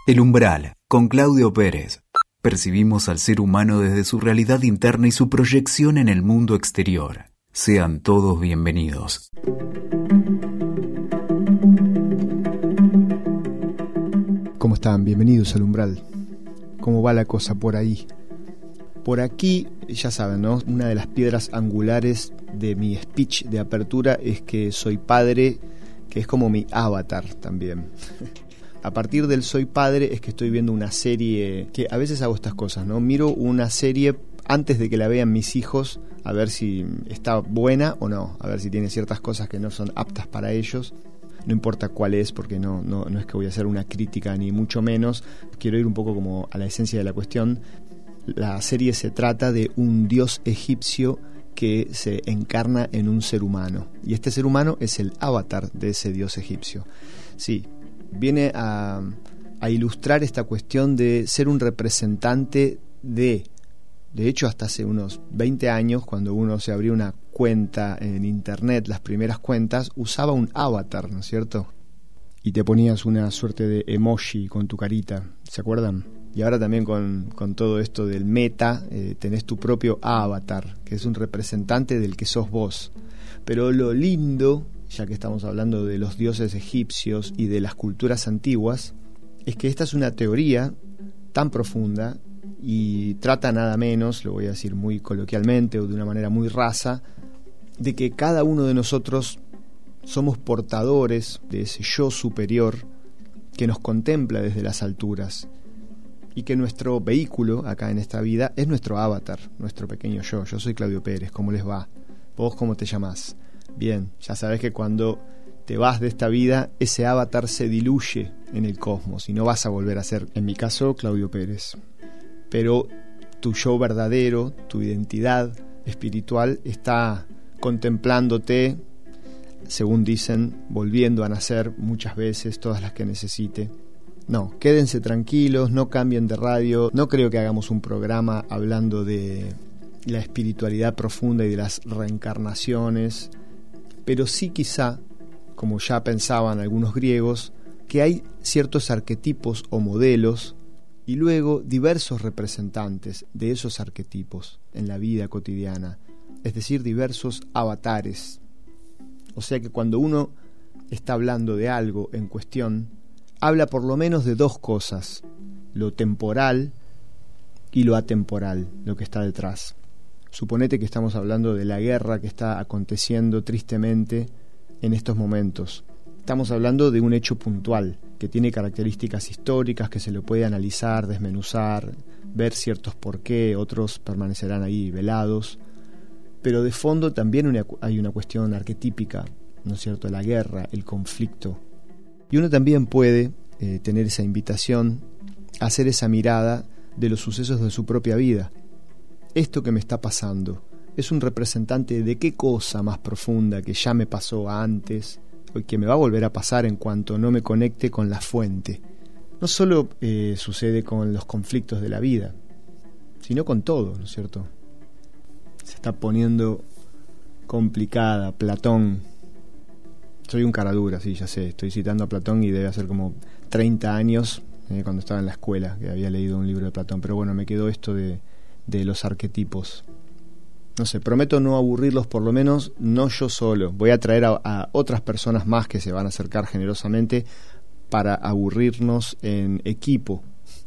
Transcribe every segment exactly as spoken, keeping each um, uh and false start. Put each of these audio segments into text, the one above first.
El umbral, con Claudio Pérez. Percibimos al ser humano desde su realidad interna y su proyección en el mundo exterior. Sean todos bienvenidos. ¿Cómo están? Bienvenidos al umbral. ¿Cómo va la cosa por ahí? Por aquí, ya saben, ¿no? Una de las piedras angulares de mi speech de apertura es que soy padre, que es como mi avatar también. A partir del soy padre es que estoy viendo una serie, que a veces hago estas cosas, ¿no? Miro una serie antes de que la vean mis hijos, a ver si está buena o no, a ver si tiene ciertas cosas que no son aptas para ellos. No importa cuál es, porque no, no, no es que voy a hacer una crítica ni mucho menos, quiero ir un poco como a la esencia de la cuestión. La serie se trata de un dios egipcio que se encarna en un ser humano, y este ser humano es el avatar de ese dios egipcio. Sí, viene a, a ilustrar esta cuestión de ser un representante de... De hecho, hasta hace unos veinte años, cuando uno se abría una cuenta en internet, las primeras cuentas, usaba un avatar, ¿no es cierto? Y te ponías una suerte de emoji con tu carita, ¿se acuerdan? Y ahora también con, con todo esto del meta, eh, tenés tu propio avatar, que es un representante del que sos vos. Pero lo lindo, ya que estamos hablando de los dioses egipcios y de las culturas antiguas, es que esta es una teoría tan profunda y trata nada menos, lo voy a decir muy coloquialmente o de una manera muy rasa, de que cada uno de nosotros somos portadores de ese yo superior que nos contempla desde las alturas, y que nuestro vehículo acá en esta vida es nuestro avatar, nuestro pequeño yo. Yo soy Claudio Pérez, ¿cómo les va? ¿Vos cómo te llamás? Bien, ya sabés que cuando te vas de esta vida, ese avatar se diluye en el cosmos y no vas a volver a ser, en mi caso, Claudio Pérez. Pero tu yo verdadero, tu identidad espiritual está contemplándote, según dicen, volviendo a nacer muchas veces, todas las que necesite. No, quédense tranquilos, no cambien de radio, no creo que hagamos un programa hablando de la espiritualidad profunda y de las reencarnaciones, pero sí quizá, como ya pensaban algunos griegos, que hay ciertos arquetipos o modelos y luego diversos representantes de esos arquetipos en la vida cotidiana, es decir, diversos avatares. O sea que cuando uno está hablando de algo en cuestión, habla por lo menos de dos cosas: lo temporal y lo atemporal, lo que está detrás. Suponete que estamos hablando de la guerra que está aconteciendo tristemente en estos momentos. Estamos hablando de un hecho puntual, que tiene características históricas, que se lo puede analizar, desmenuzar, ver ciertos por qué, otros permanecerán ahí velados. Pero de fondo también una, hay una cuestión arquetípica, ¿no es cierto? La guerra, el conflicto. Y uno también puede eh, tener esa invitación a hacer esa mirada de los sucesos de su propia vida. Esto que me está pasando es un representante de qué cosa más profunda que ya me pasó antes, y que me va a volver a pasar en cuanto no me conecte con la fuente. No solo eh, sucede con los conflictos de la vida, sino con todo, ¿no es cierto? Se está poniendo complicada. Platón. Soy un caradura, sí, ya sé. Estoy citando a Platón y debe hacer como treinta años, eh, cuando estaba en la escuela, que había leído un libro de Platón. Pero bueno, me quedó esto de, de los arquetipos. No sé, prometo no aburrirlos, por lo menos no yo solo. Voy a traer a, a otras personas más que se van a acercar generosamente para aburrirnos en equipo.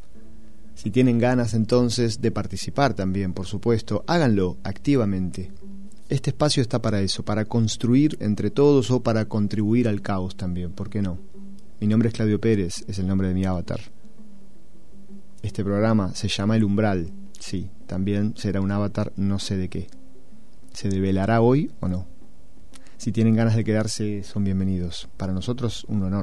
Si tienen ganas entonces de participar también, por supuesto, háganlo activamente. Este espacio está para eso, para construir entre todos o para contribuir al caos también, ¿por qué no? Mi nombre es Claudio Pérez, es el nombre de mi avatar. Este programa se llama El Umbral, sí, también será un avatar no sé de qué. ¿Se develará hoy o no? Si tienen ganas de quedarse, son bienvenidos. Para nosotros, un honor.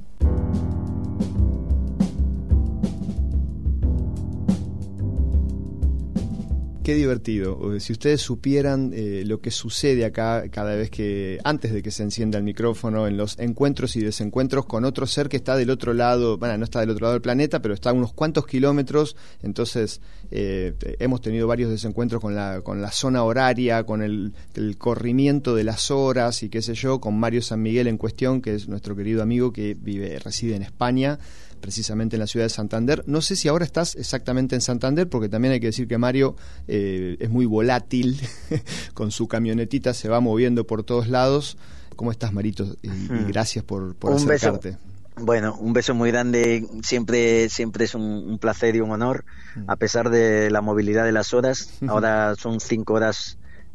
Qué divertido. Si ustedes supieran eh, lo que sucede acá cada vez que, antes de que se encienda el micrófono, en los encuentros y desencuentros con otro ser que está del otro lado, bueno, no está del otro lado del planeta, pero está a unos cuantos kilómetros. Entonces eh, hemos tenido varios desencuentros con la, con la zona horaria, con el, el corrimiento de las horas y qué sé yo, con Mario San Miguel en cuestión, que es nuestro querido amigo que vive, reside en España. precisamente en la ciudad de Santander. No sé si ahora estás exactamente en Santander, porque también hay que decir que Mario eh, es muy volátil, con su camionetita se va moviendo por todos lados. ¿Cómo estás, Marito? Y, y gracias por, por un acercarte. Beso. Bueno, un beso muy grande, siempre siempre es un, un placer y un honor, a pesar de la movilidad de las horas. Ahora son cinco horas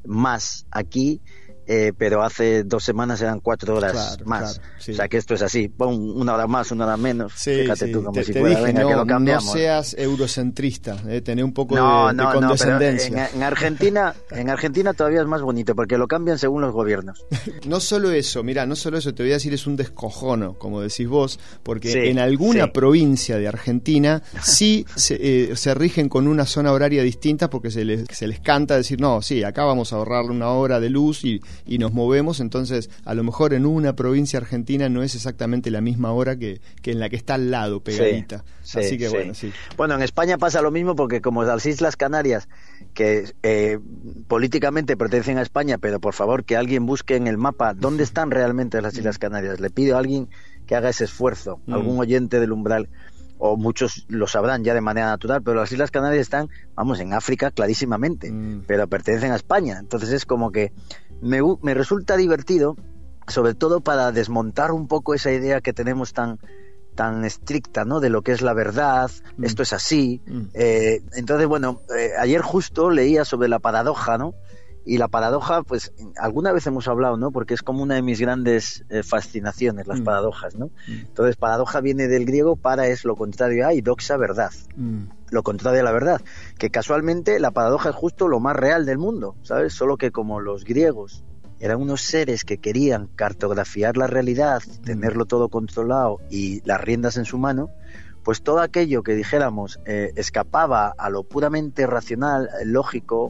más aquí, eh, pero hace dos semanas eran cuatro horas claro, más. Claro, sí. O sea que esto es así, pon una hora más, una hora menos. Sí, Fíjate sí. tú como te, si te fuera, dije, venga, no, que lo cambiamos. No seas eurocentrista, eh, tener un poco no, de, no, de condescendencia. No, pero en, en Argentina, en Argentina todavía es más bonito, porque lo cambian según los gobiernos. No solo eso, mirá, no solo eso, te voy a decir, es un descojono, como decís vos, porque sí, en alguna sí. provincia de Argentina sí se, eh, se rigen con una zona horaria distinta, porque se les, se les canta decir, no, sí, acá vamos a ahorrarle una hora de luz y, y nos movemos. Entonces a lo mejor en una provincia argentina no es exactamente la misma hora que, que en la que está al lado, pegadita. Sí, Así que sí. bueno, sí. Bueno, en España pasa lo mismo, porque como las Islas Canarias, que eh, políticamente pertenecen a España, pero por favor que alguien busque en el mapa dónde están realmente las Islas Canarias. Le pido a alguien que haga ese esfuerzo, mm. algún oyente del umbral, o muchos lo sabrán ya de manera natural, pero las Islas Canarias están, vamos, en África clarísimamente, mm. pero pertenecen a España. Entonces es como que me, me resulta divertido, sobre todo para desmontar un poco esa idea que tenemos tan tan estricta, ¿no?, de lo que es la verdad, mm. esto es así. Mm. Eh, entonces, bueno, eh, ayer justo leía sobre la paradoja, ¿no? Y la paradoja, pues, alguna vez hemos hablado, ¿no? Porque es como una de mis grandes eh, fascinaciones, las mm. paradojas, ¿no? Mm. Entonces, paradoja viene del griego, para es lo contrario a, y doxa, verdad. Mm. Lo contrario a la verdad. Que casualmente la paradoja es justo lo más real del mundo, ¿sabes? Solo que como los griegos eran unos seres que querían cartografiar la realidad, tenerlo todo controlado y las riendas en su mano, pues todo aquello que dijéramos eh, escapaba a lo puramente racional, lógico,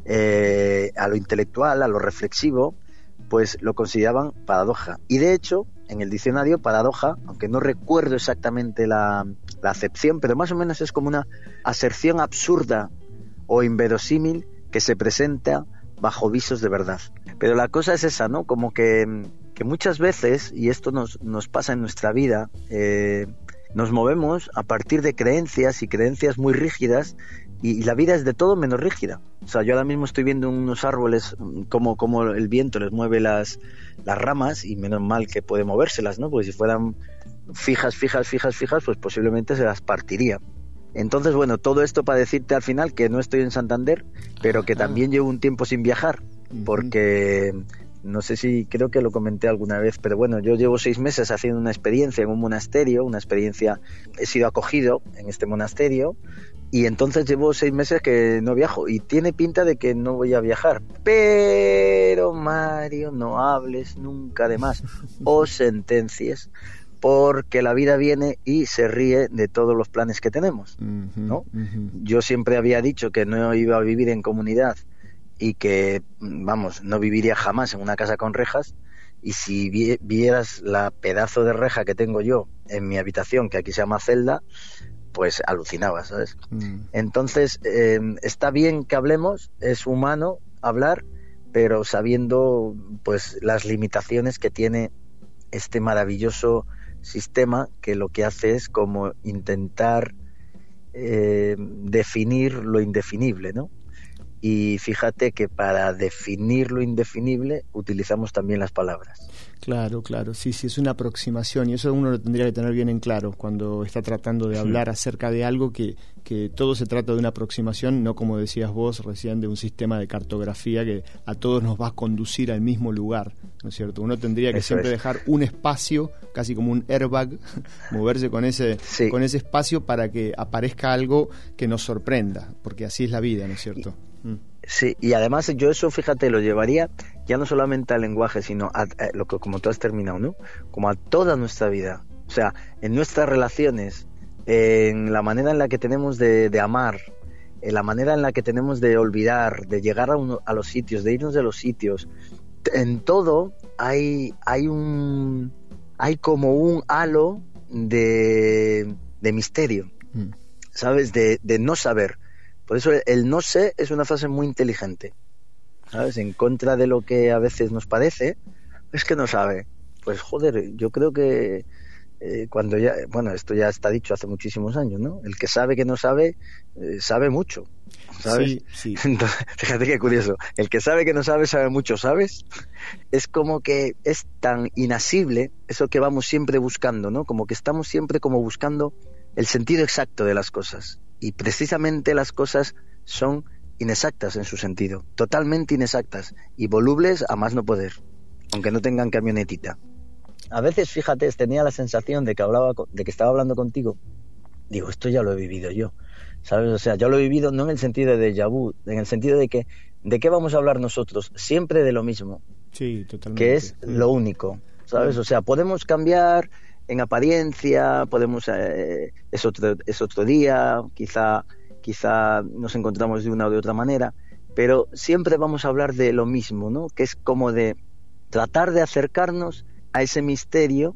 eh, a lo intelectual, a lo reflexivo, pues lo consideraban paradoja. Y de hecho, en el diccionario, paradoja, aunque no recuerdo exactamente la, la acepción, pero más o menos es como una aserción absurda o inverosímil que se presenta bajo visos de verdad. Pero la cosa es esa, ¿no? Como que, que muchas veces, y esto nos, nos pasa en nuestra vida, eh, nos movemos a partir de creencias y creencias muy rígidas, y, y la vida es de todo menos rígida. O sea, yo ahora mismo estoy viendo unos árboles como, como el viento les mueve las, las ramas, y menos mal que puede movérselas, ¿no? Porque si fueran fijas, fijas, fijas, fijas, pues posiblemente se las partiría. Entonces, bueno, todo esto para decirte al final que no estoy en Santander, pero que también llevo un tiempo sin viajar, porque no sé si, creo que lo comenté alguna vez, pero bueno, yo llevo seis meses haciendo una experiencia en un monasterio, una experiencia, he sido acogido en este monasterio, y entonces llevo seis meses que no viajo, y tiene pinta de que no voy a viajar. Pero, Mario, no hables nunca de más, o sentencias, porque la vida viene y se ríe de todos los planes que tenemos, ¿no? Uh-huh. Yo siempre había dicho que no iba a vivir en comunidad y que, vamos, no viviría jamás en una casa con rejas, y si vi- vieras la pedazo de reja que tengo yo en mi habitación, que aquí se llama celda, pues alucinabas, ¿sabes? Uh-huh. Entonces, eh, está bien que hablemos, es humano hablar, pero sabiendo, pues, las limitaciones que tiene este maravilloso sistema, que lo que hace es como intentar eh, definir lo indefinible, ¿no? Y fíjate que para definir lo indefinible utilizamos también las palabras. Claro, claro, sí, sí, es una aproximación, y eso uno lo tendría que tener bien en claro cuando está tratando de hablar sí. acerca de algo, que, que todo se trata de una aproximación, no como decías vos recién, de un sistema de cartografía que a todos nos va a conducir al mismo lugar, ¿no es cierto? Uno tendría que eso siempre es. dejar un espacio, casi como un airbag, moverse con ese, sí. con ese espacio para que aparezca algo que nos sorprenda, porque así es la vida, ¿no es cierto? Mm. Sí, y además yo eso, fíjate, lo llevaría ya no solamente al lenguaje, sino a, a lo que, como tú has terminado, ¿no? Como a toda nuestra vida. O sea, en nuestras relaciones, en la manera en la que tenemos de, de amar, en la manera en la que tenemos de olvidar, de llegar a, uno, a los sitios, de irnos de los sitios. En todo hay, hay un hay como un halo de, de misterio, mm. ¿sabes? De, de no saber. Por eso el no sé es una frase muy inteligente, ¿sabes? En contra de lo que a veces nos parece, es que no sabe. Pues joder, yo creo que eh, cuando ya, bueno, esto ya está dicho hace muchísimos años, ¿no? El que sabe que no sabe, eh, sabe mucho, ¿sabes? Sí, sí. Entonces, fíjate qué curioso, el que sabe que no sabe, sabe mucho, ¿sabes? Es como que es tan inasible eso que vamos siempre buscando, ¿no? Como que estamos siempre como buscando el sentido exacto de las cosas, y precisamente las cosas son inexactas en su sentido, totalmente inexactas y volubles a más no poder, aunque no tengan camionetita. A veces, fíjate, tenía la sensación de que hablaba, de que estaba hablando contigo. Digo, esto ya lo he vivido yo, ¿sabes? O sea, yo lo he vivido no en el sentido de déjà vu, en el sentido de que, ¿de qué vamos a hablar nosotros? Siempre de lo mismo. Sí, totalmente. Que es lo único, ¿sabes? O sea, podemos cambiar en apariencia, podemos, eh, es otro, es otro día, quizá, quizá nos encontramos de una o de otra manera, pero siempre vamos a hablar de lo mismo, ¿no? Que es como de tratar de acercarnos a ese misterio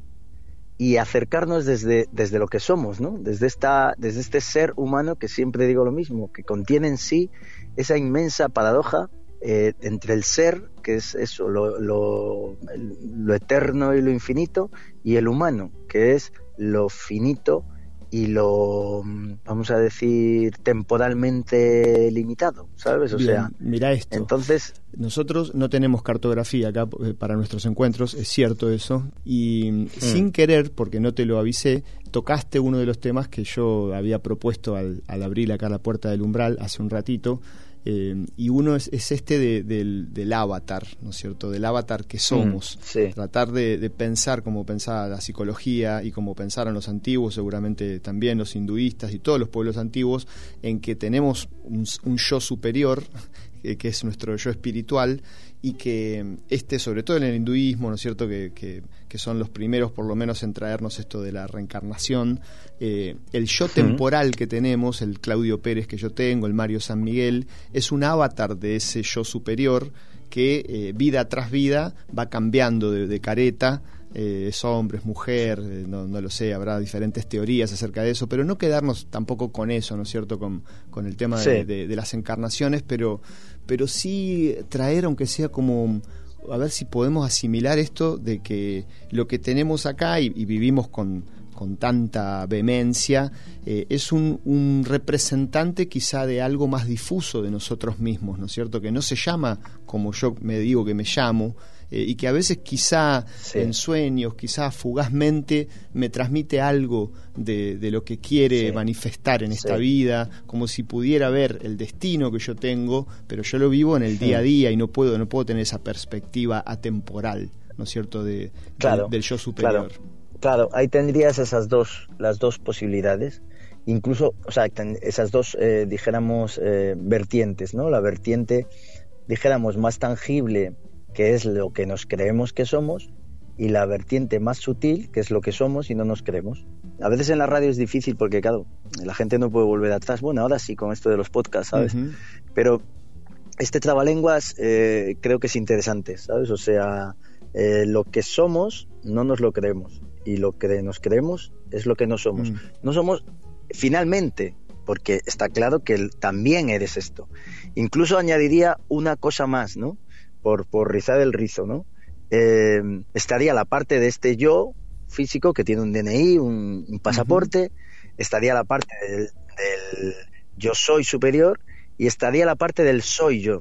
y acercarnos desde, desde lo que somos, ¿no? Desde esta, desde este ser humano que siempre digo lo mismo, que contiene en sí esa inmensa paradoja eh, entre el ser, que es eso, lo, lo, lo eterno y lo infinito, y el humano, que es lo finito y lo, vamos a decir, temporalmente limitado, ¿sabes? O Bien, sea, mira esto. Entonces, nosotros no tenemos cartografía acá eh, para nuestros encuentros, es cierto eso, y mm. sin querer, porque no te lo avisé, tocaste uno de los temas que yo había propuesto al, al abrir acá la puerta del umbral hace un ratito, eh, y uno es, es este de, del, del avatar, ¿no es cierto? Del avatar que somos. Mm, sí. Tratar de, de pensar como pensaba la psicología y como pensaron los antiguos, seguramente también los hinduistas y todos los pueblos antiguos, en que tenemos un, un yo superior, que es nuestro yo espiritual, y que este, sobre todo en el hinduismo, ¿no es cierto?, que, que, que son los primeros por lo menos en traernos esto de la reencarnación, eh, el yo temporal que tenemos, el Claudio Pérez que yo tengo, el Mario San Miguel, es un avatar de ese yo superior que eh, vida tras vida va cambiando de, de careta. Eh, es hombre, es mujer, eh, no, no lo sé, habrá diferentes teorías acerca de eso, pero no quedarnos tampoco con eso, ¿no es cierto?, con, con el tema sí. de, de, de las encarnaciones, pero, pero sí traer, aunque sea como, a ver si podemos asimilar esto de que lo que tenemos acá y, y vivimos con, con tanta vehemencia, eh, es un, un representante quizá de algo más difuso de nosotros mismos, ¿no es cierto?, que no se llama como yo me digo que me llamo, Eh, y que a veces quizá sí. en sueños, quizá fugazmente me transmite algo de, de lo que quiere sí. manifestar en esta sí. vida, como si pudiera ver el destino que yo tengo, pero yo lo vivo en el sí. día a día y no puedo, no puedo tener esa perspectiva atemporal, ¿no es cierto?, de, claro, del, del yo superior. Claro, claro, ahí tendrías esas dos, las dos posibilidades, incluso, o sea, ten, esas dos, eh, dijéramos, eh, vertientes, ¿no? La vertiente, dijéramos, más tangible, que es lo que nos creemos que somos, y la vertiente más sutil, que es lo que somos y no nos creemos. A veces en la radio es difícil porque, claro, la gente no puede volver atrás. Bueno, ahora sí, con esto de los podcasts, ¿sabes? Uh-huh. Pero este trabalenguas eh, creo que es interesante, ¿sabes? O sea, eh, lo que somos no nos lo creemos, y lo que nos creemos es lo que no somos. Uh-huh. No somos finalmente, porque está claro que también eres esto. Incluso añadiría una cosa más, ¿no? Por, por rizar el rizo, ¿no? Eh, estaría la parte de este yo físico que tiene un D N I, un, un pasaporte, uh-huh. estaría la parte del, del yo soy superior, y estaría la parte del soy yo.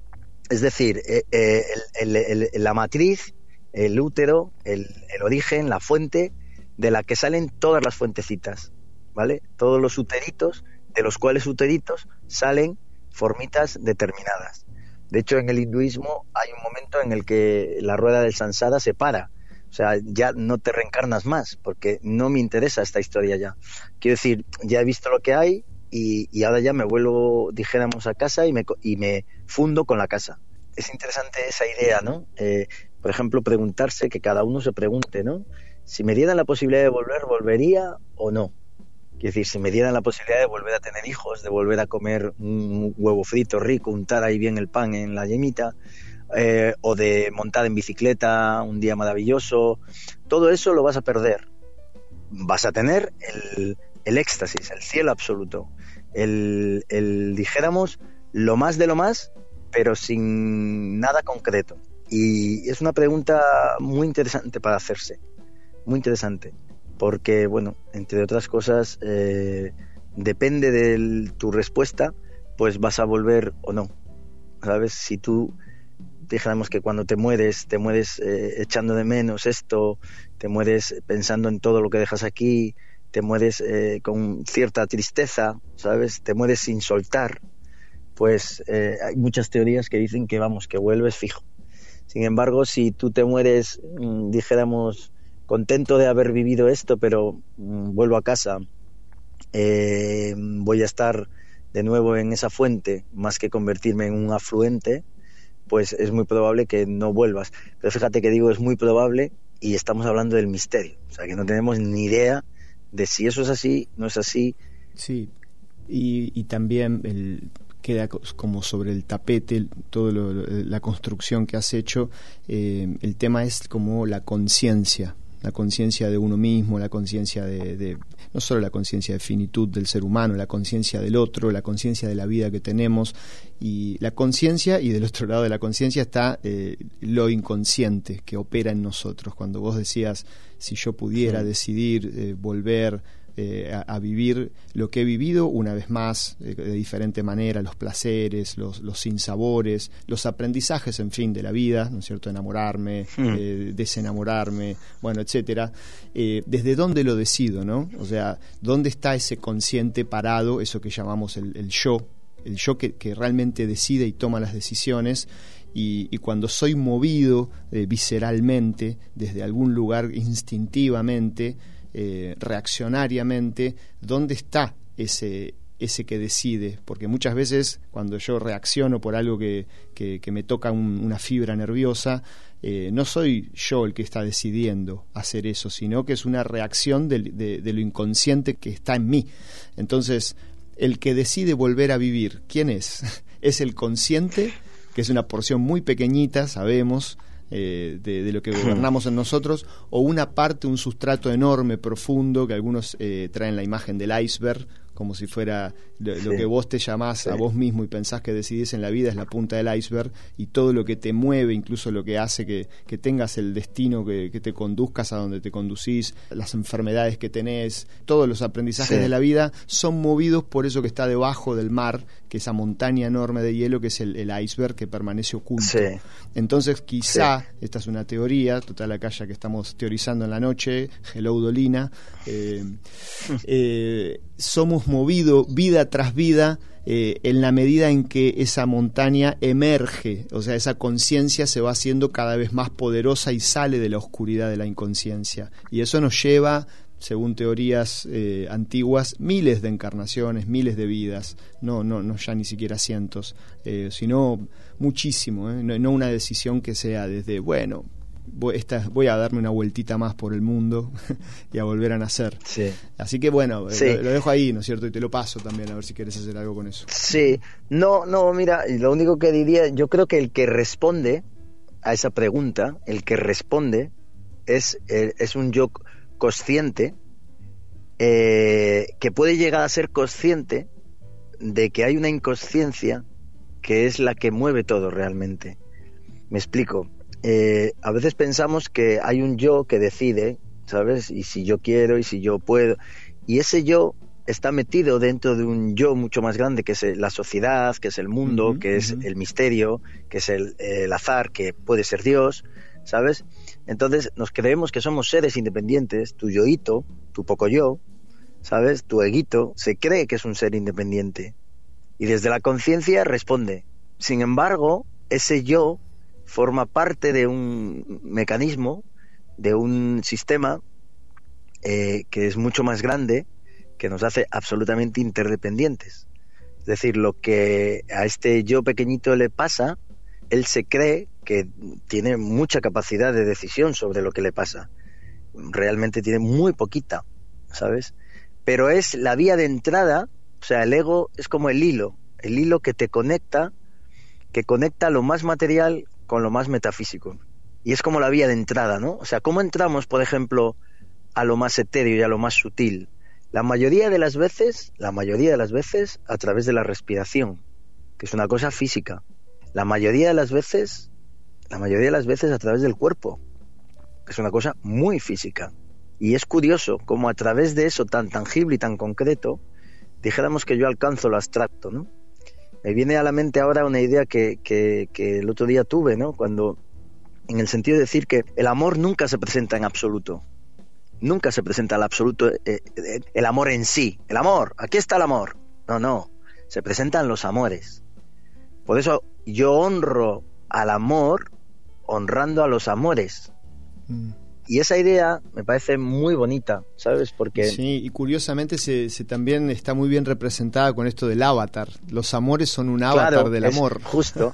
Es decir, eh, eh, el, el, el, la matriz, el útero, el, el origen, la fuente de la que salen todas las fuentecitas, ¿vale? Todos los uteritos, de los cuales uteritos salen formitas determinadas. De hecho, en el hinduismo hay un momento en el que la rueda del samsara se para. O sea, ya no te reencarnas más, porque no me interesa esta historia ya. Quiero decir, ya he visto lo que hay y, y ahora ya me vuelvo, dijéramos, a casa y me, y me fundo con la casa. Es interesante esa idea, ¿no? Eh, por ejemplo, preguntarse, que cada uno se pregunte, ¿no? Si me dieran la posibilidad de volver, ¿volvería o no? Quiero decir, si me dieran la posibilidad de volver a tener hijos, de volver a comer un huevo frito rico, untar ahí bien el pan en la yemita, eh, o de montar en bicicleta un día maravilloso, todo eso lo vas a perder. Vas a tener el, el éxtasis, el cielo absoluto, el, el, dijéramos, lo más de lo más, pero sin nada concreto. Y es una pregunta muy interesante para hacerse, muy interesante. porque, bueno, entre otras cosas, eh, depende de tu respuesta, pues vas a volver o no, ¿sabes? Si tú dijéramos que cuando te mueres, te mueres eh, echando de menos esto, te mueres pensando en todo lo que dejas aquí, te mueres eh, con cierta tristeza, ¿sabes? Te mueres sin soltar, pues eh, hay muchas teorías que dicen que, vamos, que vuelves fijo. Sin embargo, si tú te mueres, mmm, dijéramos, contento de haber vivido esto, pero mmm, vuelvo a casa, eh, voy a estar de nuevo en esa fuente, más que convertirme en un afluente, pues es muy probable que no vuelvas. Pero fíjate que digo es muy probable y estamos hablando del misterio, o sea que no tenemos ni idea de si eso es así, no es así. Sí, y, y también el, queda como sobre el tapete toda la construcción que has hecho. Eh, el tema es como la conciencia, la conciencia de uno mismo, la conciencia de, de no solo la conciencia de finitud del ser humano, la conciencia del otro, la conciencia de la vida que tenemos, y la conciencia, y del otro lado de la conciencia está eh, lo inconsciente que opera en nosotros. Cuando vos decías, si yo pudiera sí. decidir eh, volver Eh, a, a vivir lo que he vivido una vez más, eh, de diferente manera, los placeres, los, los sinsabores, los aprendizajes, en fin, de la vida, ¿no es cierto? Enamorarme, mm. eh, desenamorarme, bueno, etcétera. Eh, ¿Desde dónde lo decido, no? O sea, ¿dónde está ese consciente parado, eso que llamamos el, el yo, el yo que, que realmente decide y toma las decisiones? Y, y cuando soy movido eh, visceralmente, desde algún lugar instintivamente, Eh, reaccionariamente, ¿dónde está ese, ese que decide? Porque muchas veces cuando yo reacciono por algo que, que, que me toca un, una fibra nerviosa, eh, no soy yo el que está decidiendo hacer eso, sino que es una reacción de, de, de lo inconsciente que está en mí. Entonces, el que decide volver a vivir, ¿quién es? ¿Es el consciente, que es una porción muy pequeñita, sabemos, Eh, de, de lo que gobernamos en nosotros, o una parte, un sustrato enorme, profundo, que algunos eh, traen la imagen del iceberg, como si fuera lo, sí. lo que vos te llamás sí. a vos mismo y pensás que decidís en la vida es la punta del iceberg, y todo lo que te mueve, incluso lo que hace que, que tengas el destino, que, que te conduzcas a donde te conducís, las enfermedades que tenés, todos los aprendizajes sí. de la vida son movidos por eso que está debajo del mar, que esa montaña enorme de hielo que es el, el iceberg que permanece oculto. Sí. Entonces quizá, sí. esta es una teoría, total acá ya que estamos teorizando en la noche, hello Dolina, eh, eh, somos movidos vida tras vida eh, en la medida en que esa montaña emerge, o sea, esa conciencia se va haciendo cada vez más poderosa y sale de la oscuridad de la inconsciencia, y eso nos lleva, según teorías eh, antiguas, miles de encarnaciones, miles de vidas, no, no, no ya ni siquiera cientos, eh, sino muchísimo, eh, no, no una decisión que sea desde, bueno, voy, esta, voy a darme una vueltita más por el mundo y a volver a nacer. Sí. Así que bueno, sí. lo, lo dejo ahí, ¿no es cierto? Y te lo paso también, a ver si quieres hacer algo con eso. Sí, no, no, mira, lo único que diría, yo creo que el que responde a esa pregunta, el que responde es, es un yo consciente, eh, que puede llegar a ser consciente de que hay una inconsciencia que es la que mueve todo realmente. Me explico. Eh, a veces pensamos que hay un yo que decide, ¿sabes? Y si yo quiero y si yo puedo. Y ese yo está metido dentro de un yo mucho más grande, que es la sociedad, que es el mundo, uh-huh, que es uh-huh. el misterio, que es el, el azar, que puede ser Dios, ¿sabes? Entonces nos creemos que somos seres independientes. Tu yoito, tu poco yo, ¿sabes? Tu eguito se cree que es un ser independiente y desde la conciencia responde. Sin embargo, ese yo forma parte de un mecanismo, de un sistema eh, que es mucho más grande, que nos hace absolutamente interdependientes. Es decir, lo que a este yo pequeñito le pasa, él se cree que tiene mucha capacidad de decisión sobre lo que le pasa. Realmente tiene muy poquita, ¿sabes? Pero es la vía de entrada, o sea, el ego es como el hilo, el hilo que te conecta, que conecta lo más material con lo más metafísico. Y es como la vía de entrada, ¿no? O sea, ¿cómo entramos, por ejemplo, a lo más etéreo y a lo más sutil? La mayoría de las veces, la mayoría de las veces, a través de la respiración, que es una cosa física. La mayoría de las veces, la mayoría de las veces a través del cuerpo, que es una cosa muy física. Y es curioso cómo a través de eso tan tangible y tan concreto, dijéramos que yo alcanzo lo abstracto, ¿no? Me viene a la mente ahora una idea que, que, que el otro día tuve, ¿no? Cuando, en el sentido de decir que el amor nunca se presenta en absoluto. Nunca se presenta al absoluto eh, eh, el amor en sí. El amor, aquí está el amor. No, no. Se presentan los amores. Por eso yo honro al amor honrando a los amores. Mm. Y esa idea me parece muy bonita, ¿sabes? Porque sí, y curiosamente se, se también está muy bien representada con esto del avatar. Los amores son un avatar claro, del es amor. Justo,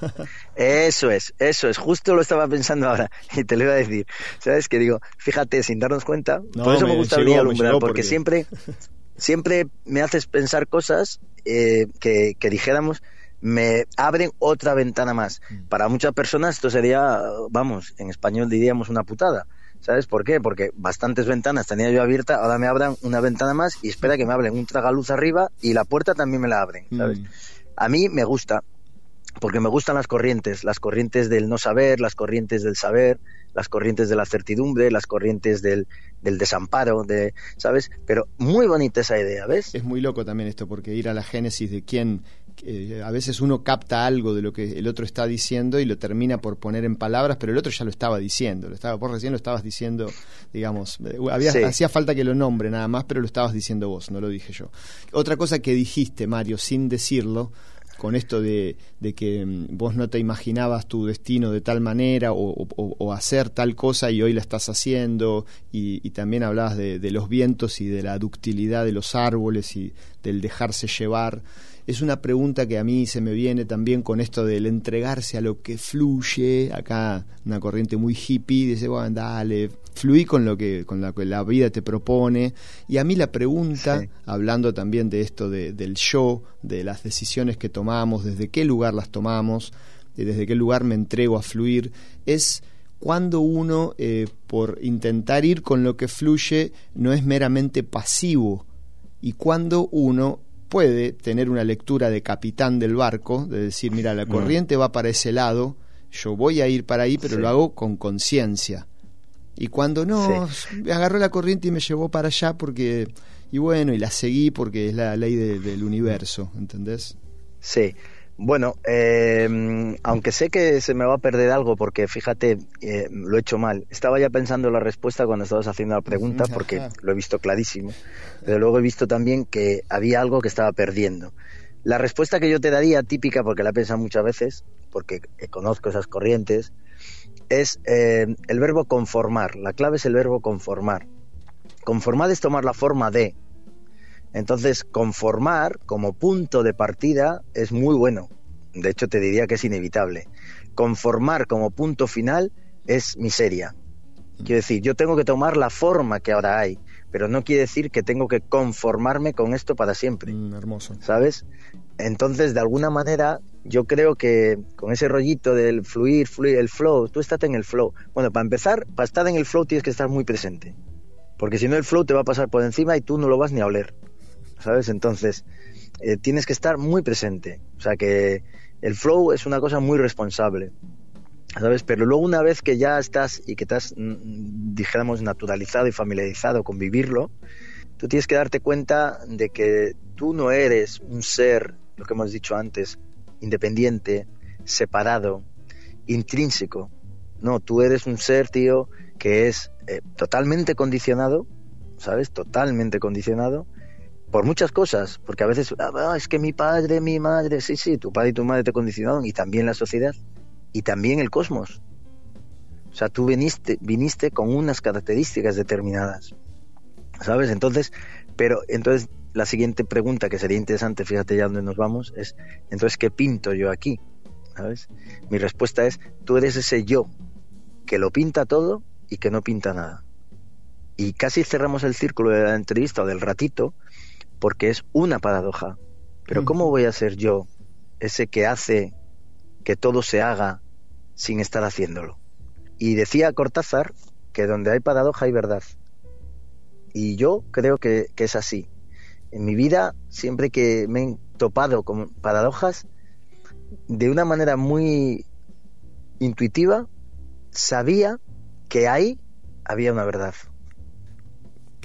eso es, eso es, justo lo estaba pensando ahora y te lo iba a decir. ¿Sabes? Que digo, fíjate, sin darnos cuenta, no, por eso me, me gusta venir a alumbrar, porque, porque siempre, siempre me haces pensar cosas eh, que, que dijéramos, me abren otra ventana más. Para muchas personas esto sería, vamos, en español diríamos una putada. ¿Sabes por qué? Porque bastantes ventanas tenía yo abiertas, ahora me abran una ventana más y espera que me abren un tragaluz arriba y la puerta también me la abren, ¿sabes? Mm. A mí me gusta, porque me gustan las corrientes, las corrientes del no saber, las corrientes del saber, las corrientes de la certidumbre, las corrientes del, del desamparo, de, ¿sabes? Pero muy bonita esa idea, ¿ves? Es muy loco también esto, porque ir a la génesis de quién... Eh, a veces uno capta algo de lo que el otro está diciendo y lo termina por poner en palabras, pero el otro ya lo estaba diciendo, lo estaba, vos recién lo estabas diciendo, digamos, había, sí. hacía falta que lo nombre nada más, pero lo estabas diciendo vos, no lo dije yo. Otra cosa que dijiste, Mario, sin decirlo, con esto de, de que vos no te imaginabas tu destino de tal manera o, o, o hacer tal cosa y hoy la estás haciendo, y, y también hablabas de, de los vientos y de la ductilidad de los árboles y del dejarse llevar. Es una pregunta que a mí se me viene también con esto del entregarse a lo que fluye. Acá una corriente muy hippie dice, bueno, dale, fluí con lo que con lo que la vida te propone. Y a mí la pregunta, sí. hablando también de esto de, del yo, de las decisiones que tomamos, desde qué lugar las tomamos, desde qué lugar me entrego a fluir, es cuando uno, eh, por intentar ir con lo que fluye, no es meramente pasivo, y cuando uno puede tener una lectura de capitán del barco, de decir, mira, la corriente va para ese lado, yo voy a ir para ahí, pero sí. lo hago con conciencia. Y cuando no, sí. me agarró la corriente y me llevó para allá porque, y bueno, y la seguí porque es la ley de, del universo, ¿entendés? Sí. Bueno, eh, aunque sé que se me va a perder algo porque fíjate, eh, lo he hecho mal. Estaba ya pensando la respuesta cuando estabas haciendo la pregunta porque Ajá. lo he visto clarísimo, pero luego he visto también que había algo que estaba perdiendo. La respuesta que yo te daría, típica, porque la he pensado muchas veces, porque conozco esas corrientes, es eh, el verbo conformar. La clave es el verbo conformar. Conformar es tomar la forma de... Entonces, conformar como punto de partida es muy bueno. De hecho, te diría que es inevitable. Conformar como punto final es miseria. Quiero decir, yo tengo que tomar la forma que ahora hay, pero no quiere decir que tengo que conformarme con esto para siempre. Mm, hermoso. ¿Sabes? Entonces, de alguna manera, yo creo que con ese rollito del fluir, fluir, el flow, tú estás en el flow. Bueno, para empezar, para estar en el flow tienes que estar muy presente. Porque si no, el flow te va a pasar por encima y tú no lo vas ni a oler. ¿Sabes? Entonces, eh, tienes que estar muy presente. O sea que el flow es una cosa muy responsable, ¿sabes? Pero luego una vez que ya estás y que estás, dijéramos, naturalizado y familiarizado con vivirlo, tú tienes que darte cuenta de que tú no eres un ser, lo que hemos dicho antes, independiente, separado, intrínseco. No, tú eres un ser, tío, que es eh, totalmente condicionado, ¿sabes? Totalmente condicionado por muchas cosas, porque a veces, ah, es que mi padre, mi madre, sí, sí, tu padre y tu madre te condicionaron, y también la sociedad, y también el cosmos. O sea, tú viniste, viniste con unas características determinadas, ¿sabes? Entonces, pero, entonces, la siguiente pregunta que sería interesante, fíjate ya dónde nos vamos, es, entonces, ¿qué pinto yo aquí? ¿Sabes? Mi respuesta es, tú eres ese yo, que lo pinta todo y que no pinta nada. Y casi cerramos el círculo de la entrevista o del ratito, porque es una paradoja. Pero ¿cómo voy a ser yo ese que hace que todo se haga sin estar haciéndolo? Y decía Cortázar que donde hay paradoja hay verdad. Y yo creo que, que es así. En mi vida, siempre que me he topado con paradojas, de una manera muy intuitiva, sabía que ahí había una verdad.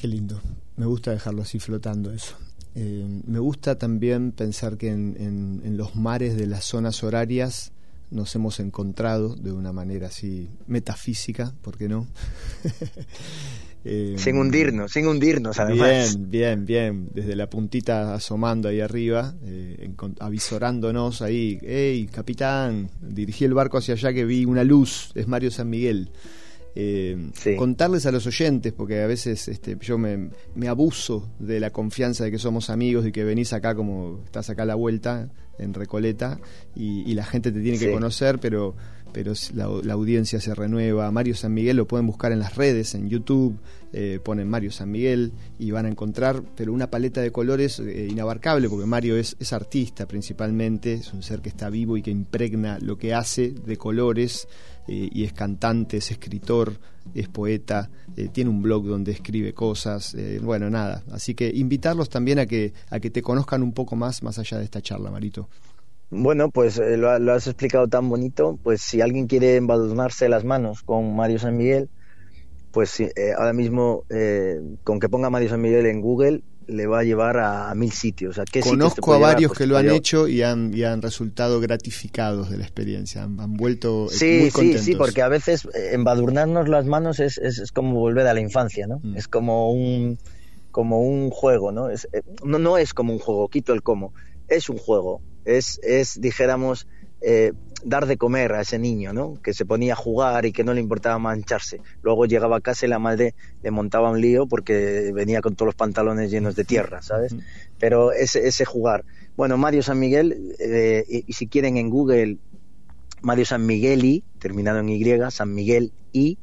Qué lindo, me gusta dejarlo así flotando eso. Eh, me gusta también pensar que en, en, en los mares de las zonas horarias nos hemos encontrado de una manera así metafísica, ¿por qué no? eh, sin hundirnos, sin hundirnos además. Bien, bien, bien, desde la puntita asomando ahí arriba, eh, avisorándonos ahí, hey, capitán, dirigí el barco hacia allá que vi una luz, es Mario San Miguel. Eh, sí. Contarles a los oyentes, porque a veces este, yo me, me abuso de la confianza de que somos amigos y que venís acá como estás acá a la vuelta en Recoleta y, y la gente te tiene sí. que conocer, pero, pero la, la audiencia se renueva. Mario San Miguel lo pueden buscar en las redes, en YouTube, eh, ponen Mario San Miguel y van a encontrar pero una paleta de colores eh, inabarcable, porque Mario es, es artista principalmente, es un ser que está vivo y que impregna lo que hace de colores. Eh, y es cantante, es escritor, es poeta, eh, tiene un blog donde escribe cosas, eh, bueno, nada, así que invitarlos también a que a que te conozcan un poco más más allá de esta charla, Marito. Bueno, pues eh, lo, lo has explicado tan bonito, pues si alguien quiere embadurnarse las manos con Mario San Miguel, pues eh, ahora mismo eh, con que ponga Mario San Miguel en Google le va a llevar a, a mil sitios. ¿A qué Conozco sitios a varios llevar? Pues que lo han yo... hecho y han, y han resultado gratificados de la experiencia, han, han vuelto sí, muy contentos. Sí, sí, porque a veces embadurnarnos las manos es, es, es como volver a la infancia, ¿no? Mm. Es como un como un juego, ¿no? Es, no, no es como un juego, quito el cómo, es un juego, es, es dijéramos, eh, dar de comer a ese niño, ¿no? Que se ponía a jugar y que no le importaba mancharse. Luego llegaba a casa y la madre le montaba un lío porque venía con todos los pantalones llenos de tierra, ¿sabes? Pero ese, ese jugar. Bueno, Mario San Miguel, eh, y, y si quieren en Google, Mario San Migueli, terminado en Y, San Miguel Y,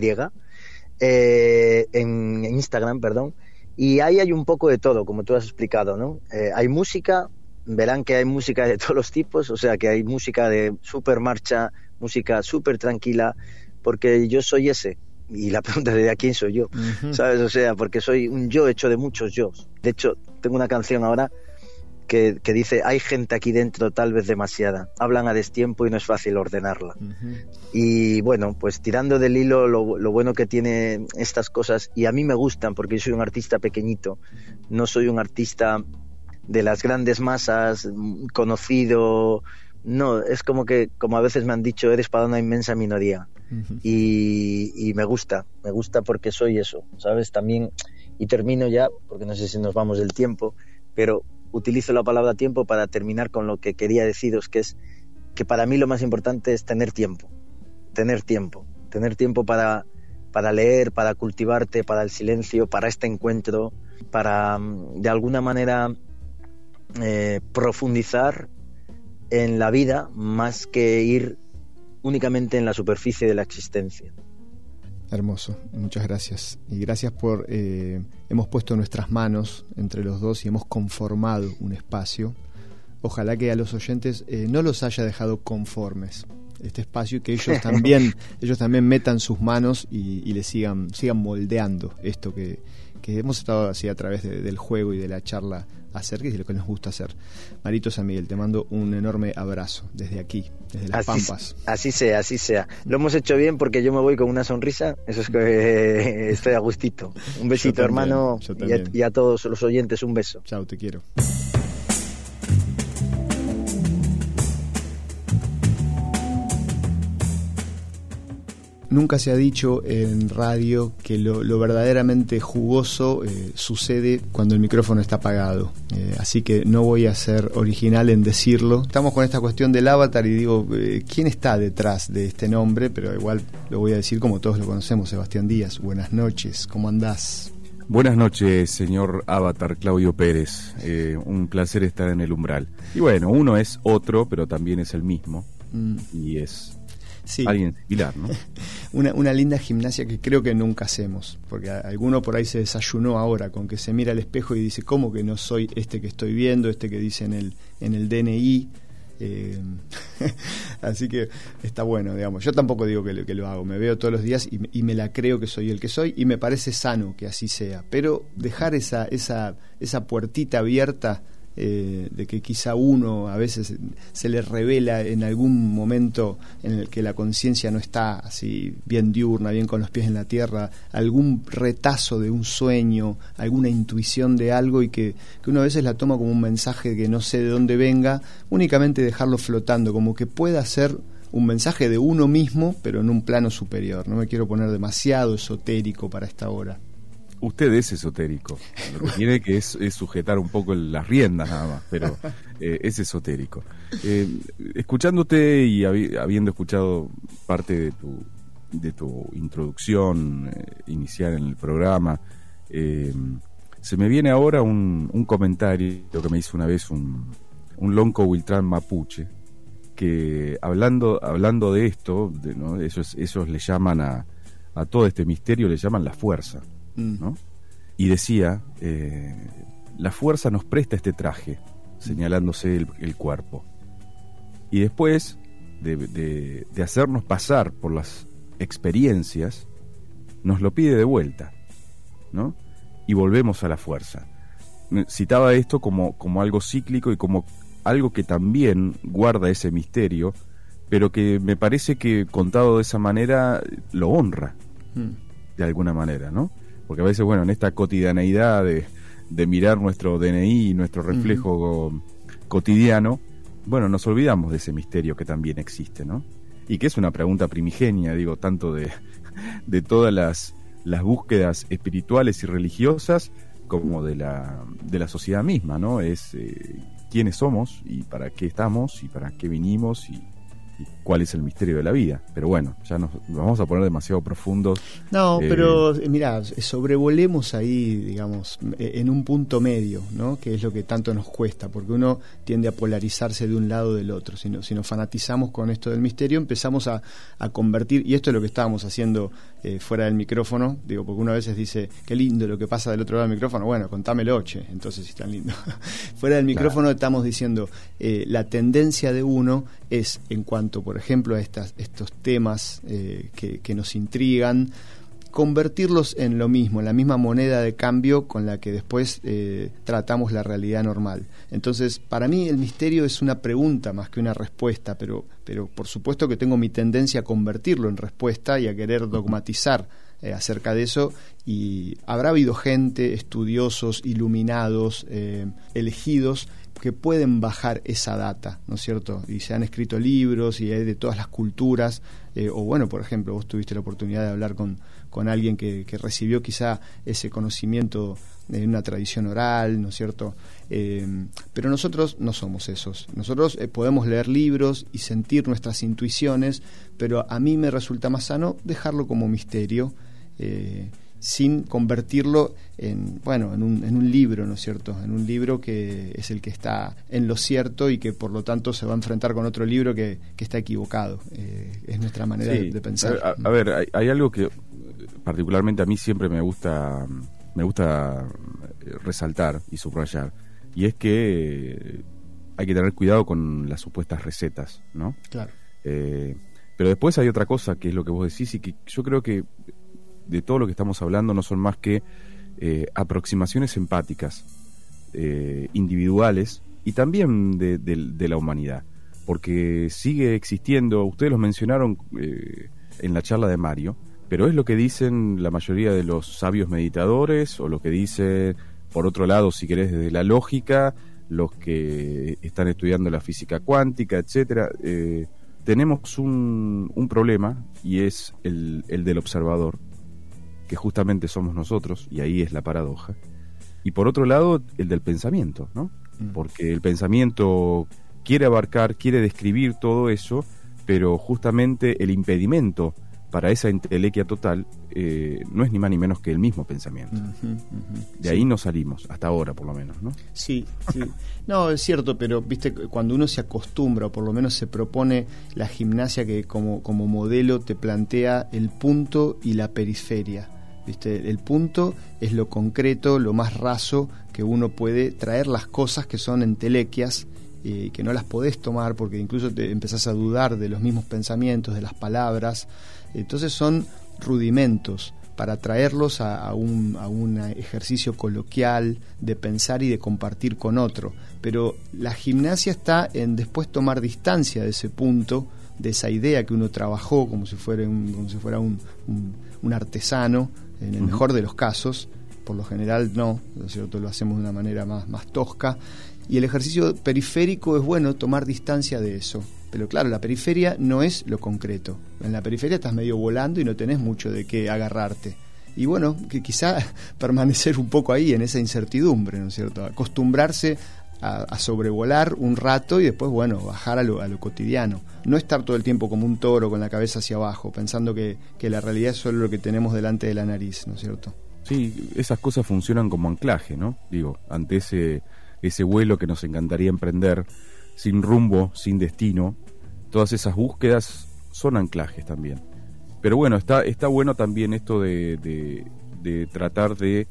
eh, en, en Instagram, perdón. Y ahí hay un poco de todo, como tú has explicado, ¿no? Eh, hay música. Verán que hay música de todos los tipos, o sea que hay música de súper marcha, música súper tranquila, porque yo soy ese, y la pregunta es ¿de quién soy yo? Uh-huh. ¿Sabes? O sea, porque soy un yo hecho de muchos yo. De hecho, tengo una canción ahora que, que dice, hay gente aquí dentro, tal vez demasiada, hablan a destiempo y no es fácil ordenarla. Uh-huh. Y bueno, pues tirando del hilo, lo, lo bueno que tiene estas cosas, y a mí me gustan, porque yo soy un artista pequeñito, no soy un artista de las grandes masas, conocido, no, es como que, como a veces me han dicho, eres para una inmensa minoría. Uh-huh. y, y me gusta, me gusta porque soy eso, ¿sabes? También, y termino ya, porque no sé si nos vamos del tiempo, pero utilizo la palabra tiempo para terminar con lo que quería deciros, que es que para mí lo más importante es tener tiempo, tener tiempo, tener tiempo para, para leer, para cultivarte, para el silencio, para este encuentro, para, de alguna manera, Eh, profundizar en la vida más que ir únicamente en la superficie de la existencia. Hermoso, muchas gracias. Y gracias por eh, hemos puesto nuestras manos entre los dos y hemos conformado un espacio. Ojalá que a los oyentes eh, no los haya dejado conformes este espacio y que ellos también ellos también metan sus manos y, y le sigan sigan moldeando esto que, que hemos estado así a través de, del juego y de la charla acerca y de lo que nos gusta hacer. Marito San Miguel, te mando un enorme abrazo desde aquí, desde las así, Pampas. Así sea, así sea. Lo hemos hecho bien porque yo me voy con una sonrisa, eso es que eh, estoy a gustito. Un besito, también, hermano, y a, y a todos los oyentes un beso. Chao, te quiero. Nunca se ha dicho en radio que lo, lo verdaderamente jugoso eh, sucede cuando el micrófono está apagado. Eh, así que no voy a ser original en decirlo. Estamos con esta cuestión del avatar y digo, eh, ¿quién está detrás de este nombre? Pero igual lo voy a decir como todos lo conocemos, Sebastián Díaz. Buenas noches, ¿cómo andás? Buenas noches, señor Avatar Claudio Pérez. Eh, un placer estar en el umbral. Y bueno, uno es otro, pero también es el mismo. Mm. Y es... Sí. Alguien similar, ¿no? una, una linda gimnasia que creo que nunca hacemos, porque alguno por ahí se desayunó ahora con que se mira al espejo y dice, ¿cómo que no soy este que estoy viendo, este que dice en el, en el D N I? Eh, así que está bueno, digamos. Yo tampoco digo que lo, que lo hago, me veo todos los días y, y me la creo que soy el que soy y me parece sano que así sea, pero dejar esa, esa, esa puertita abierta eh, de que quizá uno a veces se le revela en algún momento en el que la conciencia no está así bien diurna, bien con los pies en la tierra, algún retazo de un sueño, alguna intuición de algo, y que, que uno a veces la toma como un mensaje que no sé de dónde venga, únicamente dejarlo flotando, como que pueda ser un mensaje de uno mismo, pero en un plano superior. No me quiero poner demasiado esotérico para esta hora. Usted es esotérico, lo que tiene que es, es sujetar un poco las riendas nada más, pero eh, es esotérico. Eh, escuchándote y habi- habiendo escuchado parte de tu, de tu introducción eh, inicial en el programa, eh, se me viene ahora un, un comentario que me hizo una vez un, un lonco Wiltrán mapuche, que hablando hablando de esto, de, ¿no? ellos, ellos le llaman a, a todo este misterio, le llaman la fuerza, ¿no? Y decía, eh, la fuerza nos presta este traje, señalándose el, el cuerpo, y después de, de, de hacernos pasar por las experiencias, nos lo pide de vuelta, ¿no? Y volvemos a la fuerza. Citaba esto como, como algo cíclico y como algo que también guarda ese misterio, pero que me parece que contado de esa manera lo honra, mm. de alguna manera, ¿no? Porque a veces, bueno, en esta cotidianeidad de, de mirar nuestro D N I y nuestro reflejo uh-huh. cotidiano, bueno, nos olvidamos de ese misterio que también existe, ¿no? Y que es una pregunta primigenia, digo, tanto de, de todas las, las búsquedas espirituales y religiosas como de la, de la sociedad misma, ¿no? Es eh, quiénes somos y para qué estamos y para qué vinimos y, y cuál es el misterio de la vida. Pero bueno, ya nos, nos vamos a poner demasiado profundos. No, eh, pero eh, mirá, sobrevolemos ahí, digamos, en un punto medio, ¿no? Que es lo que tanto nos cuesta, porque uno tiende a polarizarse de un lado o del otro. Si, no, si nos fanatizamos con esto del misterio, empezamos a, a convertir, y esto es lo que estábamos haciendo eh, fuera del micrófono, digo, porque uno a veces dice, qué lindo lo que pasa del otro lado del micrófono, bueno, contámelo, che, entonces si es tan lindo. Fuera del micrófono, claro. Estamos diciendo, eh, la tendencia de uno es, en cuanto, por ejemplo, a estas, estos temas eh, que, que nos intrigan, convertirlos en lo mismo, en la misma moneda de cambio con la que después eh, tratamos la realidad normal. Entonces, para mí el misterio es una pregunta más que una respuesta, pero, pero por supuesto que tengo mi tendencia a convertirlo en respuesta y a querer dogmatizar eh, acerca de eso, y habrá habido gente, estudiosos, iluminados, eh, elegidos, que pueden bajar esa data, ¿no es cierto? Y se han escrito libros y hay de todas las culturas, eh, o bueno, por ejemplo, vos tuviste la oportunidad de hablar con, con alguien que, que recibió quizá ese conocimiento en una tradición oral, ¿no es cierto? Eh, pero nosotros no somos esos. Nosotros eh, podemos leer libros y sentir nuestras intuiciones, pero a mí me resulta más sano dejarlo como misterio, eh, sin convertirlo en, bueno, en un, en un libro, ¿no es cierto? En un libro que es el que está en lo cierto y que por lo tanto se va a enfrentar con otro libro que, que está equivocado. Eh, es nuestra manera sí, de, de pensar. A, a ver, hay, hay algo que particularmente a mí siempre me gusta, me gusta resaltar y subrayar, y es que hay que tener cuidado con las supuestas recetas, ¿no? Claro. Eh, pero después hay otra cosa que es lo que vos decís y que yo creo que de todo lo que estamos hablando no son más que eh, aproximaciones empáticas, eh, individuales y también de, de, de la humanidad, porque sigue existiendo, ustedes los mencionaron eh, en la charla de Mario, pero es lo que dicen la mayoría de los sabios meditadores, o lo que dice, por otro lado, si querés, desde la lógica, los que están estudiando la física cuántica, etcétera. Eh, tenemos un, un problema, y es el, el del observador, que justamente somos nosotros, y ahí es la paradoja. Y por otro lado, el del pensamiento, ¿no? Mm. Porque el pensamiento quiere abarcar, quiere describir todo eso, pero justamente el impedimento para esa entelequia total eh, no es ni más ni menos que el mismo pensamiento. Uh-huh, uh-huh. De sí. Ahí no salimos, hasta ahora por lo menos, ¿no? Sí, sí. No, es cierto, pero viste, cuando uno se acostumbra, o por lo menos se propone la gimnasia que como, como modelo te plantea el punto y la periferia. ¿Viste? El punto es lo concreto, lo más raso que uno puede traer, las cosas que son entelequias, eh, que no las podés tomar porque incluso te empezás a dudar de los mismos pensamientos, de las palabras. Entonces son rudimentos, para traerlos a, a, un, a un ejercicio coloquial de pensar y de compartir con otro. Pero la gimnasia está en después tomar distancia de ese punto, de esa idea que uno trabajó como si fuera un, como si fuera un, un, un artesano, en el uh-huh. mejor de los casos. Por lo general no, ¿no es cierto? Lo hacemos de una manera más, más tosca. Y el ejercicio periférico es bueno tomar distancia de eso. Pero claro, la periferia no es lo concreto. En la periferia estás medio volando y no tenés mucho de qué agarrarte. Y bueno, que quizá permanecer un poco ahí en esa incertidumbre, ¿no es cierto? Acostumbrarse a, a sobrevolar un rato y después, bueno, bajar a lo, a lo cotidiano. No estar todo el tiempo como un toro con la cabeza hacia abajo, pensando que, que la realidad es solo lo que tenemos delante de la nariz, ¿no es cierto? Sí, esas cosas funcionan como anclaje, ¿no? Digo, ante ese, ese vuelo que nos encantaría emprender, sin rumbo, sin destino, todas esas búsquedas son anclajes también. Pero bueno, está está bueno también esto de, de, de tratar de,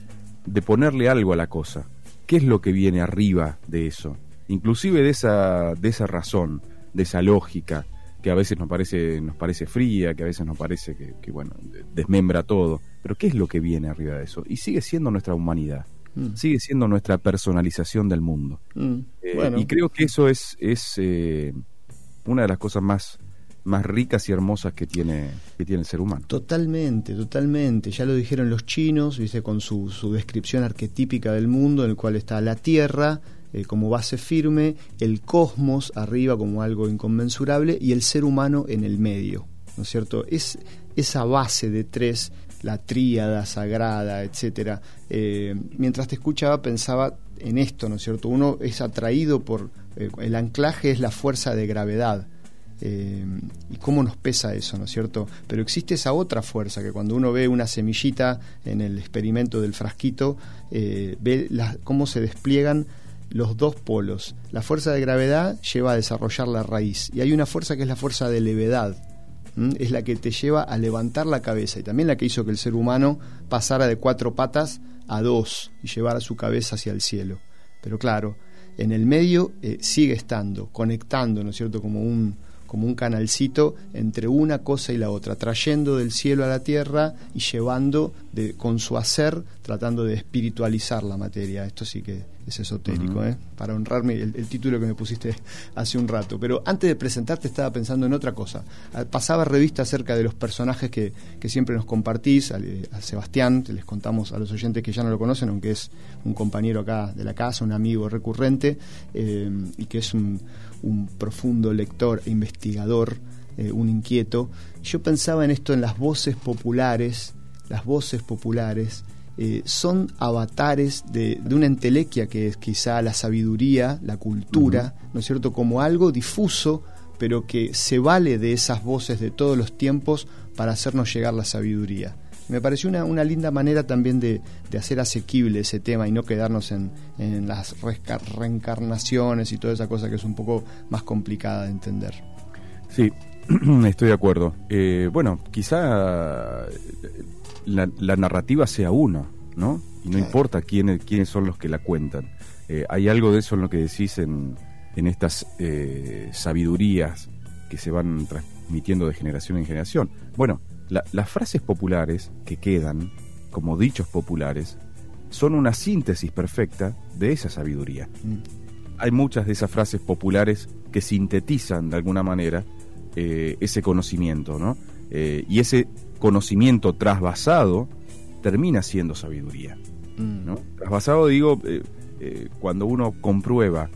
de ponerle algo a la cosa. ¿Qué es lo que viene arriba de eso? Inclusive de esa, de esa razón, de esa lógica, que a veces nos parece, nos parece fría, que a veces nos parece que, que bueno, desmembra todo. Pero ¿qué es lo que viene arriba de eso? Y sigue siendo nuestra humanidad. Mm. Sigue siendo nuestra personalización del mundo. Mm. Eh, bueno. Y creo que eso es, es eh, una de las cosas más, más ricas y hermosas que tiene, que tiene el ser humano. Totalmente, totalmente. Ya lo dijeron los chinos, ¿viste? Con su, su descripción arquetípica del mundo, en el cual está la Tierra eh, como base firme, el cosmos arriba como algo inconmensurable y el ser humano en el medio, ¿no es cierto? Es esa base de tres, la tríada sagrada, etcétera. Eh, mientras te escuchaba pensaba en esto, ¿no es cierto? Uno es atraído por eh, el anclaje es la fuerza de gravedad. Eh, y cómo nos pesa eso, ¿no es cierto? Pero existe esa otra fuerza que cuando uno ve una semillita en el experimento del frasquito, eh, ve la, cómo se despliegan los dos polos. La fuerza de gravedad lleva a desarrollar la raíz y hay una fuerza que es la fuerza de levedad. Es la que te lleva a levantar la cabeza y también la que hizo que el ser humano pasara de cuatro patas a dos y llevara su cabeza hacia el cielo. Pero claro, en el medio eh, sigue estando, conectando, ¿no es cierto?, como un, como un canalcito entre una cosa y la otra, trayendo del cielo a la tierra y llevando de, con su hacer, tratando de espiritualizar la materia. Esto sí que es esotérico, uh-huh. ¿eh? Para honrarme el, el título que me pusiste hace un rato. Pero antes de presentarte estaba pensando en otra cosa. Pasaba revista acerca de los personajes que, que siempre nos compartís, a, a Sebastián, les contamos a los oyentes que ya no lo conocen, aunque es un compañero acá de la casa, un amigo recurrente, eh, y que es un, un profundo lector e investigador, eh, un inquieto. Yo pensaba en esto, en las voces populares, las voces populares, Eh, son avatares de, de una entelequia que es quizá la sabiduría, la cultura, uh-huh. ¿no es cierto?, como algo difuso, pero que se vale de esas voces de todos los tiempos para hacernos llegar la sabiduría. Me pareció una, una linda manera también de, de hacer asequible ese tema y no quedarnos en, en las resca- reencarnaciones y toda esa cosa que es un poco más complicada de entender. Sí, estoy de acuerdo. Eh, bueno, quizá La, la narrativa sea uno, ¿no? Y no importa quiénes, quiénes son los que la cuentan. Eh, hay algo de eso en lo que decís en, en estas eh, sabidurías que se van transmitiendo de generación en generación. Bueno, la, las frases populares que quedan, como dichos populares, son una síntesis perfecta de esa sabiduría. Mm. Hay muchas de esas frases populares que sintetizan de alguna manera eh, ese conocimiento, ¿no? Eh, y ese conocimiento trasvasado termina siendo sabiduría, ¿no? Trasvasado, digo, eh, eh, cuando uno comprueba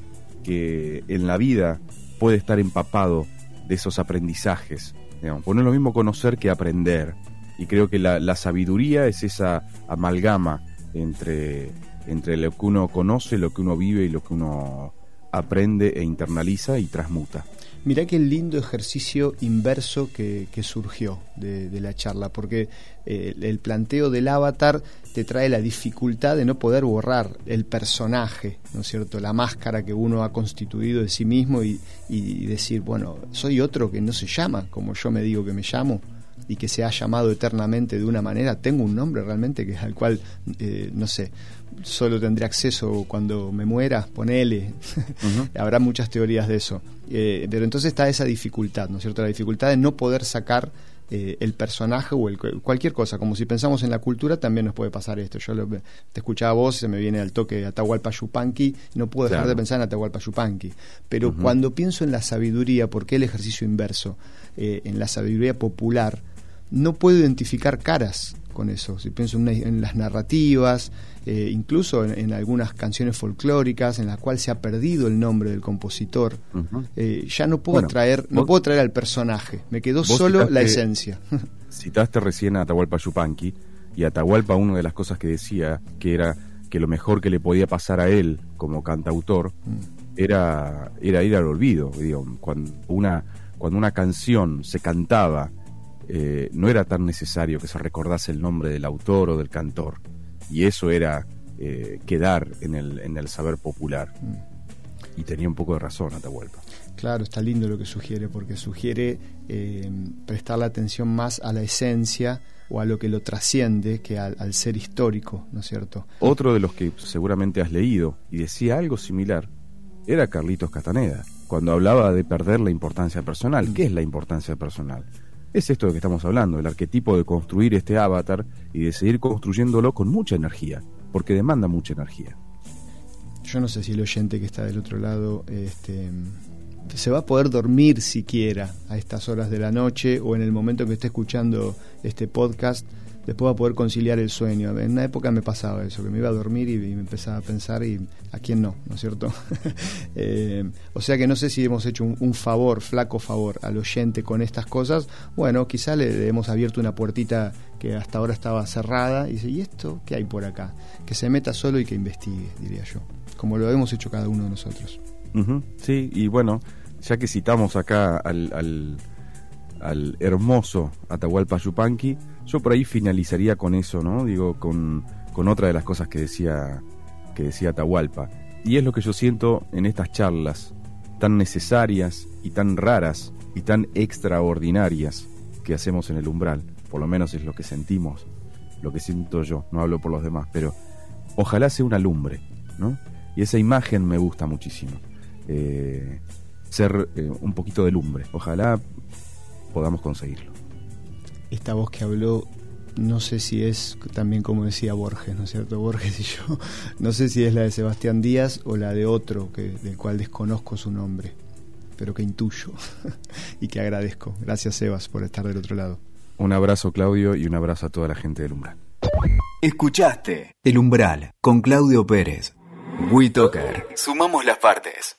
que en la vida puede estar empapado de esos aprendizajes, digamos, pues no es lo mismo conocer que aprender, y creo que la, la sabiduría es esa amalgama entre, entre lo que uno conoce, lo que uno vive y lo que uno aprende e internaliza y transmuta. Mirá qué lindo ejercicio inverso que, que surgió de, de la charla, porque eh, el planteo del avatar te trae la dificultad de no poder borrar el personaje, ¿no es cierto?, la máscara que uno ha constituido de sí mismo y, y decir, bueno, soy otro que no se llama como yo me digo que me llamo y que se ha llamado eternamente de una manera. Tengo un nombre realmente que es al cual, eh, no sé, solo tendré acceso cuando me muera, ponele. Uh-huh. Habrá muchas teorías de eso. Eh, pero entonces está esa dificultad, ¿no es cierto? La dificultad de no poder sacar eh, el personaje o el, cualquier cosa, como si pensamos en la cultura también nos puede pasar esto. Yo lo, te escuchaba a vos, se me viene al toque Atahualpa Yupanqui, no puedo dejar claro. de pensar en Atahualpa Yupanqui, pero uh-huh. cuando pienso en la sabiduría, ¿por qué el ejercicio inverso? Eh, en la sabiduría popular, no puedo identificar caras con eso. Si pienso en, una, en las narrativas, eh, incluso en, en algunas canciones folclóricas en las cuales se ha perdido el nombre del compositor, uh-huh. eh, ya no puedo bueno, traer no vos, puedo traer al personaje, me quedó solo citaste, la esencia. Citaste recién a Atahualpa Yupanqui, y Atahualpa, una de las cosas que decía que era que lo mejor que le podía pasar a él como cantautor mm. era, era ir al olvido. Digo, cuando una, cuando una canción se cantaba, Eh, no era tan necesario que se recordase el nombre del autor o del cantor, y eso era eh, quedar en el, en el saber popular. Mm. Y tenía un poco de razón Atahualpa. Claro, está lindo lo que sugiere, porque sugiere eh, prestarle atención más a la esencia o a lo que lo trasciende que al, al ser histórico, ¿no es cierto? Otro de los que seguramente has leído y decía algo similar era Carlitos Castaneda, cuando hablaba de perder la importancia personal. Mm. ¿Qué es la importancia personal? Es esto de que estamos hablando, el arquetipo de construir este avatar y de seguir construyéndolo con mucha energía, porque demanda mucha energía. Yo no sé si el oyente que está del otro lado este, se va a poder dormir siquiera a estas horas de la noche, o en el momento que esté escuchando este podcast, después va a poder conciliar el sueño. En una época me pasaba eso, que me iba a dormir y, y me empezaba a pensar, y ¿a quién no? ¿No es cierto? eh, o sea que no sé si hemos hecho un, un favor, flaco favor al oyente con estas cosas. Bueno, quizá le, le hemos abierto una puertita que hasta ahora estaba cerrada, y dice, ¿y esto qué hay por acá? Que se meta solo y que investigue, diría yo, como lo hemos hecho cada uno de nosotros. Uh-huh. Sí, y bueno, ya que citamos acá al... al... al hermoso Atahualpa Yupanqui, yo por ahí finalizaría con eso, ¿no? Digo, con, con otra de las cosas que decía que decía Atahualpa, y es lo que yo siento en estas charlas tan necesarias y tan raras y tan extraordinarias que hacemos en el umbral. Por lo menos es lo que sentimos, lo que siento yo, no hablo por los demás, pero ojalá sea una lumbre, ¿no? Y esa imagen me gusta muchísimo, eh, ser eh, un poquito de lumbre, ojalá podamos conseguirlo. Esta voz que habló, no sé si es también como decía Borges, ¿no es cierto? Borges y yo, no sé si es la de Sebastián Díaz o la de otro, que, del cual desconozco su nombre, pero que intuyo y que agradezco. Gracias, Sebas, por estar del otro lado. Un abrazo, Claudio, y un abrazo a toda la gente del Umbral. Escuchaste El Umbral con Claudio Pérez. WeToker. Sumamos las partes.